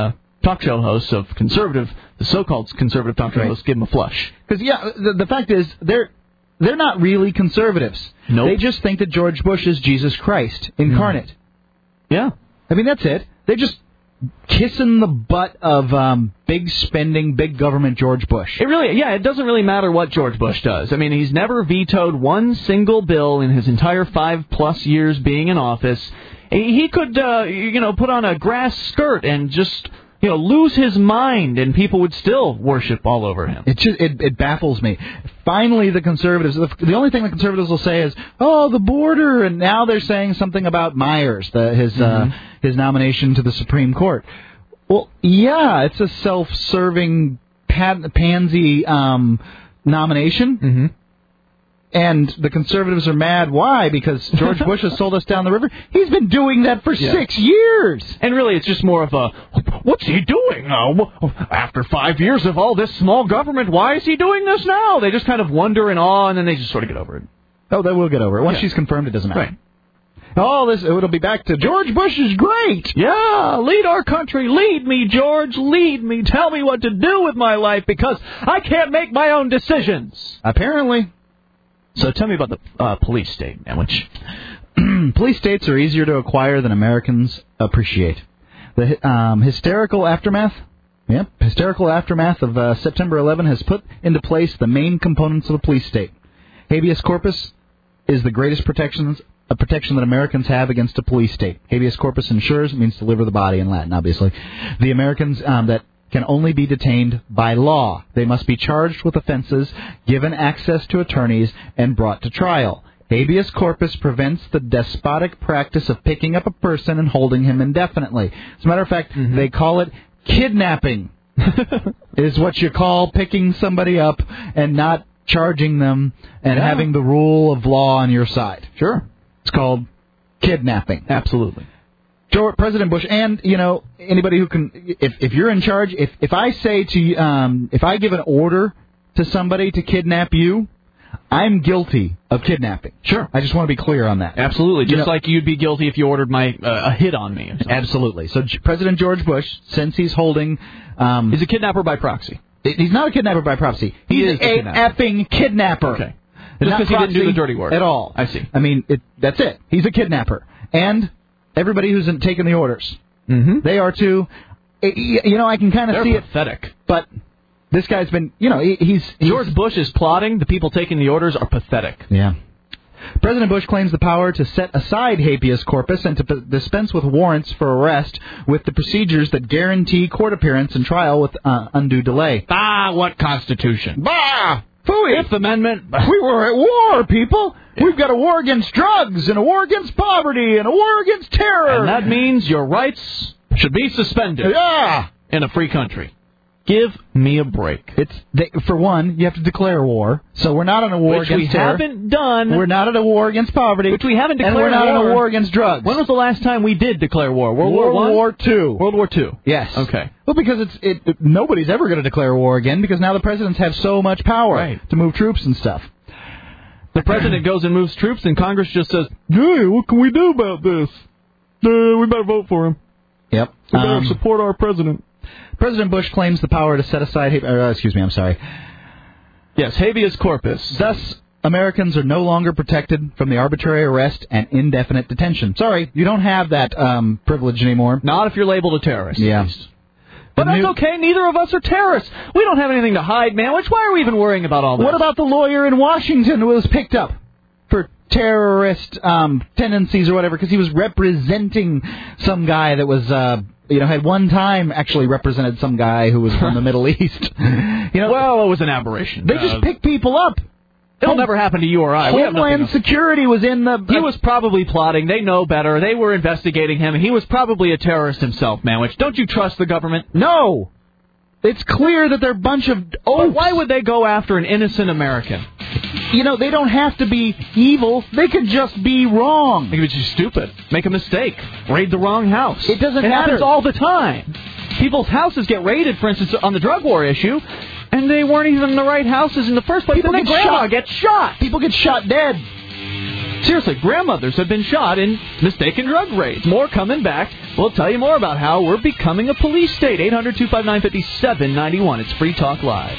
talk show hosts of conservative, the so-called conservative talk show Right. hosts, give them a flush. Because, yeah, the, the fact is, they're they're not really conservatives. Nope. They just think that George Bush is Jesus Christ incarnate. Mm. Yeah. I mean, that's it. They're just kissing the butt of um, big spending, big government George Bush. It really, yeah, it doesn't really matter what George Bush does. I mean, he's never vetoed one single bill in his entire five-plus years being in office. He he could, uh, you know, put on a grass skirt and just, you know, lose his mind, and people would still worship all over him. It just, it, it baffles me. Finally, the conservatives, the, the only thing the conservatives will say is, oh, the border, and now they're saying something about Myers, the, his Mm-hmm. uh, his nomination to the Supreme Court. Well, yeah, it's a self-serving pan, pansy um, nomination. Mm-hmm. And the conservatives are mad. Why? Because George Bush has sold us down the river. He's been doing that for Yeah. six years. And really, it's just more of a, what's he doing? Uh, after five years of all this small government, why is he doing this now? They just kind of wonder in awe, and then they just sort of get over it. Oh, they will get over it. Once Yeah. she's confirmed, it doesn't matter. Right. Oh, this it'll be back to George Bush is great. Yeah, lead our country. Lead me, George. Lead me. Tell me what to do with my life because I can't make my own decisions. Apparently. So tell me about the uh, police state, man, which... Police states are easier to acquire than Americans appreciate. The um, hysterical aftermath, yep, hysterical aftermath of uh, September eleventh has put into place the main components of a police state. Habeas corpus is the greatest protections, a protection that Americans have against a police state. Habeas corpus ensures, means deliver the body in Latin, obviously. The Americans um, that can only be detained by law. They must be charged with offenses, given access to attorneys, and brought to trial. Habeas corpus prevents the despotic practice of picking up a person and holding him indefinitely. As a matter of fact, mm-hmm. they call it kidnapping, is what you call picking somebody up and not charging them and yeah. having the rule of law on your side. Sure. It's called kidnapping. Absolutely. President Bush, and, you know, anybody who can, if if you're in charge, if if I say to you, um, if I give an order to somebody to kidnap you, I'm guilty of kidnapping. Sure. I just want to be clear on that. Absolutely. Just you know, like you'd be guilty if you ordered my uh, a hit on me. Absolutely. So G- President George Bush, since he's holding... Um, he's a kidnapper by proxy. He's not a kidnapper by proxy. He he's is a kidnapper. effing kidnapper. Okay. Just because he didn't do the dirty work. At all. I see. I mean, it, that's it. He's a kidnapper. And everybody who's taking the orders. Mm-hmm. They are too... You know, I can kind of see it. They're pathetic. But this guy's been... You know, he, he's, he's... George Bush is plotting. The people taking the orders are pathetic. Yeah. President Bush claims the power to set aside habeas corpus and to p- dispense with warrants for arrest with the procedures that guarantee court appearance and trial with uh, undue delay. Ah, what Constitution? Bah! Phooey! Fifth Amendment. We were at war, people. Yeah. We've got a war against drugs and a war against poverty and a war against terror. And that means your rights should be suspended. Yeah. In a free country. Give me a break. It's they, for one, you have to declare war. So we're not on a war which against we terror. haven't done. We're not at a war against poverty. Which we haven't declared. And we're not war. on a war against drugs. When was the last time we did declare war? World War One? World War Two. World War Two. Yes. Okay. Well, because it's it, it, nobody's ever going to declare war again because now the presidents have so much power right. to move troops and stuff. The president goes and moves troops, and Congress just says, "Hey, what can we do about this? Uh, we better vote for him. Yep. We better um, support our president." President Bush claims the power to set aside... Uh, excuse me, I'm sorry. Yes, habeas corpus. Thus, Americans are no longer protected from the arbitrary arrest and indefinite detention. Sorry, you don't have that um, privilege anymore. Not if you're labeled a terrorist. Yeah. At least. But that's new... okay. Neither of us are terrorists. We don't have anything to hide, man. Which why are we even worrying about all this? What about the lawyer in Washington who was picked up for terrorist um, tendencies or whatever because he was representing some guy that was... Uh, You know, had one time actually represented some guy who was from the Middle East. You know, well, it was an aberration. They uh, just pick people up. It'll never happen to you or I. Homeland Security was in the... He was probably plotting. They know better. They were investigating him. He was probably a terrorist himself, Manwich. Don't you trust the government? No. It's clear that they're a bunch of... Oh, why would they go after an innocent American? You know, they don't have to be evil. They could just be wrong. They could be just stupid. Make a mistake. Raid the wrong house. It doesn't it matter. It happens all the time. People's houses get raided, for instance, on the drug war issue, and they weren't even in the right houses in the first place. People and get then grandma shot. gets shot. People get shot dead. Seriously, grandmothers have been shot in mistaken drug raids. More coming back. We'll tell you more about how we're becoming a police state. eight hundred, two five nine, five seven nine one. It's Free Talk Live.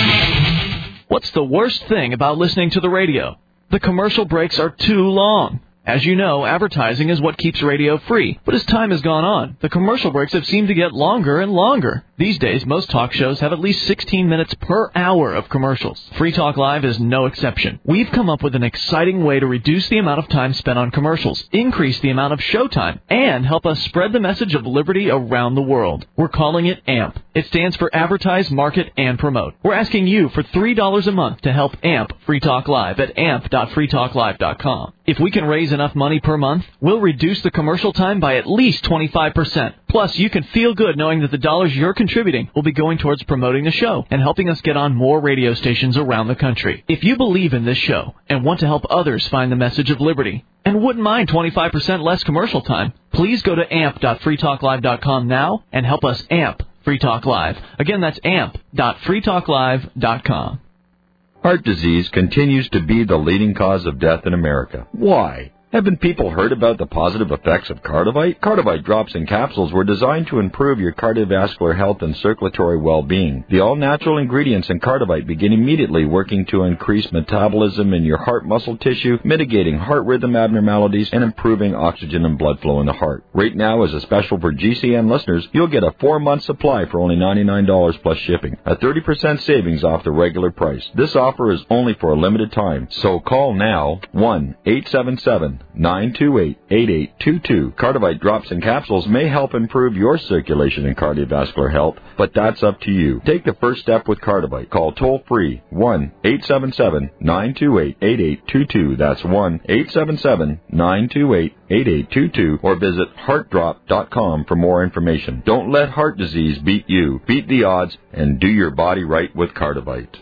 What's the worst thing about listening to the radio? The commercial breaks are too long. As you know, advertising is what keeps radio free. But as time has gone on, the commercial breaks have seemed to get longer and longer. These days, most talk shows have at least sixteen minutes per hour of commercials. Free Talk Live is no exception. We've come up with an exciting way to reduce the amount of time spent on commercials, increase the amount of showtime, and help us spread the message of liberty around the world. We're calling it A M P. It stands for Advertise, Market, and Promote. We're asking you for three dollars a month to help A M P Free Talk Live at amp dot free talk live dot com. If we can raise enough money per month, we'll reduce the commercial time by at least twenty-five percent. Plus, you can feel good knowing that the dollars you're contributing will be going towards promoting the show and helping us get on more radio stations around the country. If you believe in this show and want to help others find the message of liberty and wouldn't mind twenty-five percent less commercial time, please go to amp dot free talk live dot com now and help us amp Free Talk Live. Again, that's amp dot free talk live dot com. Heart disease continues to be the leading cause of death in America. Why? Haven't people heard about the positive effects of Cardivite? Cardivite drops and capsules were designed to improve your cardiovascular health and circulatory well-being. The all-natural ingredients in Cardivite begin immediately working to increase metabolism in your heart muscle tissue, mitigating heart rhythm abnormalities, and improving oxygen and blood flow in the heart. Right now, as a special for G C N listeners, you'll get a four-month supply for only ninety-nine dollars plus shipping, a thirty percent savings off the regular price. This offer is only for a limited time, so call now, one eight seven seven, nine two eight, eight eight two two. Cardivite drops and capsules may help improve your circulation and cardiovascular health, but that's up to you. Take the first step with Cardivite. Call toll-free one eight seven seven, nine two eight, eight eight two two. That's one eight seven seven, nine two eight, eight eight two two, or visit heart drop dot com for more information. Don't let heart disease beat you. Beat the odds and do your body right with Cardivite.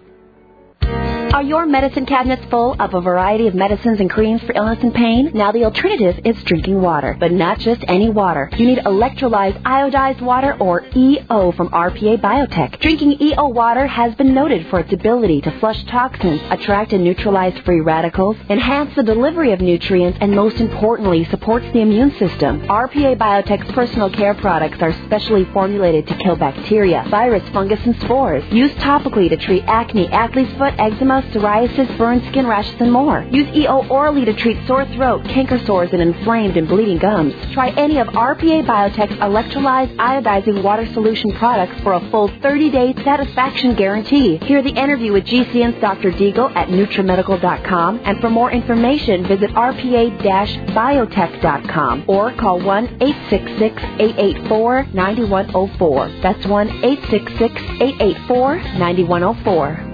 Are your medicine cabinets full of a variety of medicines and creams for illness and pain? Now the alternative is drinking water, but not just any water. You need electrolyzed iodized water, or E O, from R P A Biotech. Drinking E O water has been noted for its ability to flush toxins, attract and neutralize free radicals, enhance the delivery of nutrients, and most importantly, supports the immune system. R P A Biotech's personal care products are specially formulated to kill bacteria, virus, fungus, and spores. Used topically to treat acne, athlete's foot, eczema, psoriasis, burns, skin rashes, and more. Use E O orally to treat sore throat, canker sores, and inflamed and bleeding gums. Try any of R P A Biotech's electrolyzed iodizing water solution products for a full thirty-day satisfaction guarantee. Hear the interview with G C N's Doctor Deagle at Nutrimedical dot com, and for more information, visit R P A biotech dot com or call one eight six six, eight eight four, nine one zero four. That's one eight six six, eight eight four, nine one zero four.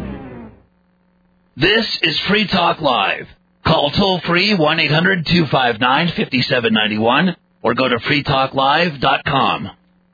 This is Free Talk Live. Call toll-free one eight hundred, two five nine, five seven nine one or go to free talk live dot com.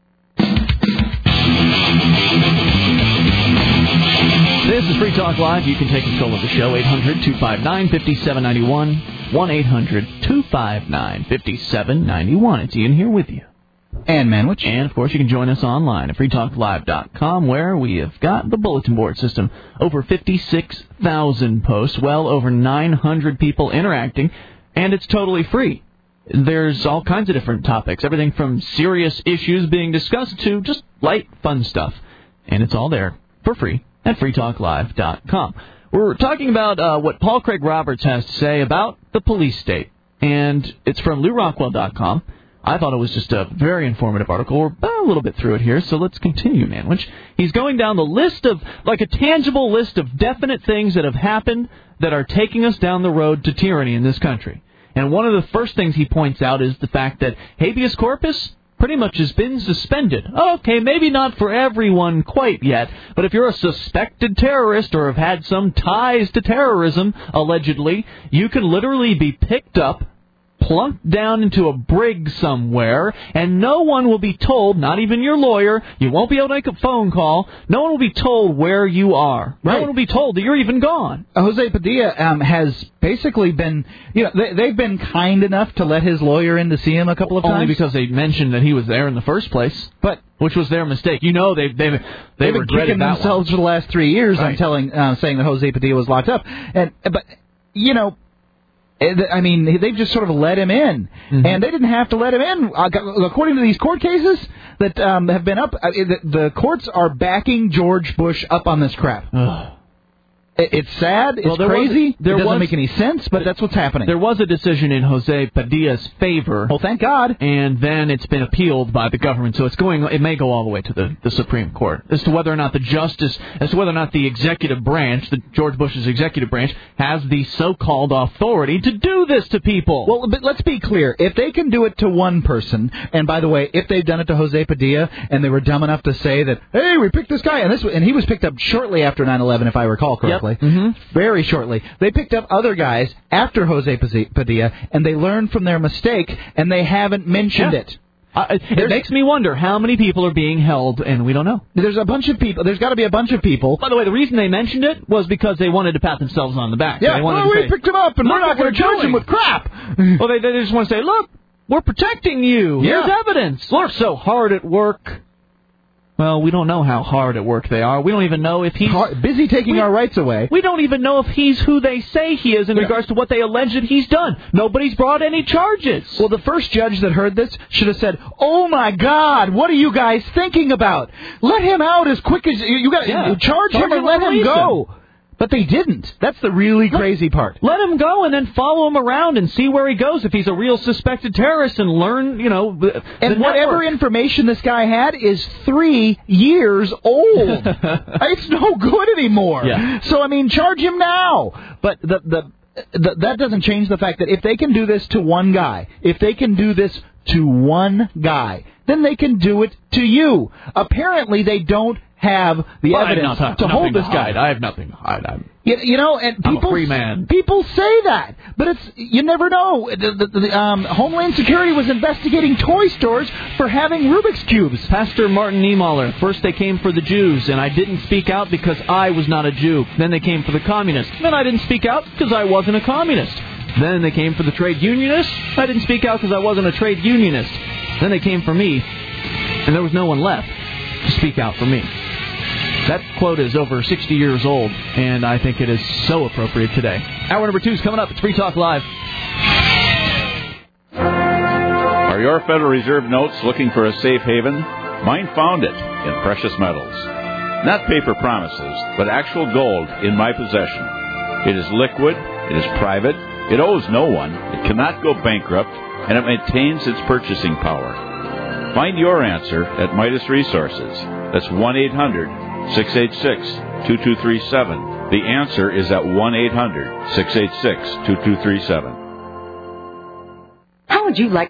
This is Free Talk Live. You can take control of the show, eight hundred, two five nine, five seven nine one, one eight hundred, two five nine, five seven nine one. It's Ian here with you. And Manwich. And, of course, you can join us online at free talk live dot com, where we have got the bulletin board system. Over fifty-six thousand posts, well over nine hundred people interacting, and it's totally free. There's all kinds of different topics, everything from serious issues being discussed to just light, fun stuff. And it's all there for free at free talk live dot com. We're talking about uh, what Paul Craig Roberts has to say about the police state, and it's from Lew Rockwell dot com. I thought it was just a very informative article. We're about a little bit through it here, so let's continue, Manwich. He's going down the list of, like a tangible list of definite things that have happened that are taking us down the road to tyranny in this country. And one of the first things he points out is the fact that habeas corpus pretty much has been suspended. Okay, maybe not for everyone quite yet, but if you're a suspected terrorist or have had some ties to terrorism, allegedly, you can literally be picked up, plunked down into a brig somewhere, and no one will be told, not even your lawyer, you won't be able to make a phone call, no one will be told where you are. Right. No one will be told that you're even gone. Uh, Jose Padilla um, has basically been, you know, they, they've been kind enough to let his lawyer in to see him a couple of Only times. Only because they mentioned that he was there in the first place, but which was their mistake. You know, they've they've, they've, they've been kicking themselves one. for the last three years. Right. I'm telling, uh, saying that Jose Padilla was locked up, and but you know. I mean, they just sort of let him in, mm-hmm. and they didn't have to let him in. According to these court cases that um, have been up, the, the courts are backing George Bush up on this crap. It's sad. It's well, crazy. Was, there it doesn't was, make any sense, but that's what's happening. There was a decision in Jose Padilla's favor. Oh, thank God. And then it's been appealed by the government, so it's going. It may go all the way to the, the Supreme Court as to whether or not the justice, as to whether or not the executive branch, the George Bush's executive branch, has the so-called authority to do this to people. Well, but let's be clear. If they can do it to one person, and by the way, if they've done it to Jose Padilla, and they were dumb enough to say that, hey, we picked this guy, and this, and he was picked up shortly after nine eleven, if I recall correctly. Yep. Mm-hmm. Very shortly. They picked up other guys after Jose Padilla, and they learned from their mistake, and they haven't mentioned yeah. it. Uh, it there's, makes me wonder how many people are being held, and we don't know. There's a bunch of people. There's got to be a bunch of people. By the way, the reason they mentioned it was because they wanted to pat themselves on the back. Yeah, they wanted well, to we say, picked him up, and we're not going to charge him with crap. Well, they, they just want to say, look, we're protecting you. Yeah. Here's evidence. We're so hard at work. Well, we don't know how hard at work they are. We don't even know if he's... Hard, busy taking we, our rights away. We don't even know if he's who they say he is in yeah. regards to what they allege that he's done. Nobody's brought any charges. Well, the first judge that heard this should have said, oh, my God, what are you guys thinking about? Let him out as quick as... You, you got yeah. Charge, charge him and him let him go. Him. But they didn't. That's the really let, crazy part. Let him go and then follow him around and see where he goes if he's a real suspected terrorist and learn, you know, the, and the whatever network. information this guy had is three years old. It's no good anymore. Yeah. So, I mean, charge him now. But the, the the that doesn't change the fact that if they can do this to one guy, if they can do this to one guy, then they can do it to you. Apparently, they don't have the well, evidence not, to hold this guy. I have nothing to hide. I'm, you, you know, and people, I'm a free man. People say that, but it's you never know. The, the, the, um, Homeland Security was investigating toy stores for having Rubik's Cubes. Pastor Martin Niemöller, first they came for the Jews, and I didn't speak out because I was not a Jew. Then they came for the communists. Then I didn't speak out because I wasn't a communist. Then they came for the trade unionists. I didn't speak out because I wasn't a trade unionist. Then they came for me, and there was no one left to speak out for me. That quote is over sixty years old, and I think it is so appropriate today. Hour number two is coming up. It's Free Talk Live. Are your Federal Reserve notes looking for a safe haven? Mine found it in precious metals. Not paper promises, but actual gold in my possession. It is liquid, it is private, it owes no one, it cannot go bankrupt, and it maintains its purchasing power. Find your answer at Midas Resources. That's one eight hundred six eight six two two three seven. The answer is at one eight hundred six eight six two two three seven. How would you like